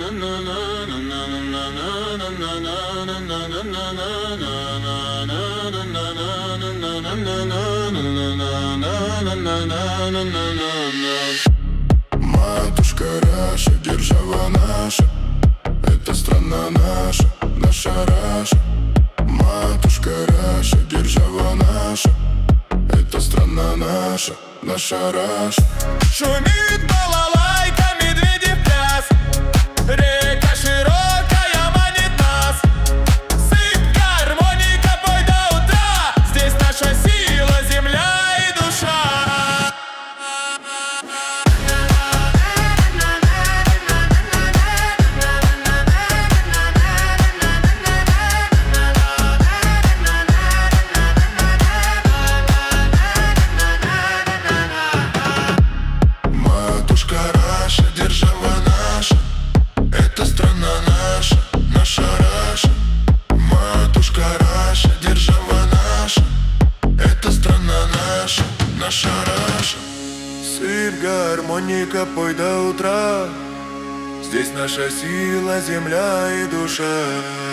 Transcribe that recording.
Матушка Раша, держава наша, это страна наша, наша Раша. Матушка Раша, держава наша, это страна наша, наша Раша. Шумит балалайка, медведи в пляс, река широкая манит нас. Сыпь гармоника, пой до утра, здесь наша сила, земля и душа. Матушка Раша, держава наша, это страна наша, наша Раша. Матушка Раша, держава наша, это страна наша, наша Раша. Сыпь гармоника, пой до утра, здесь наша сила, земля и душа.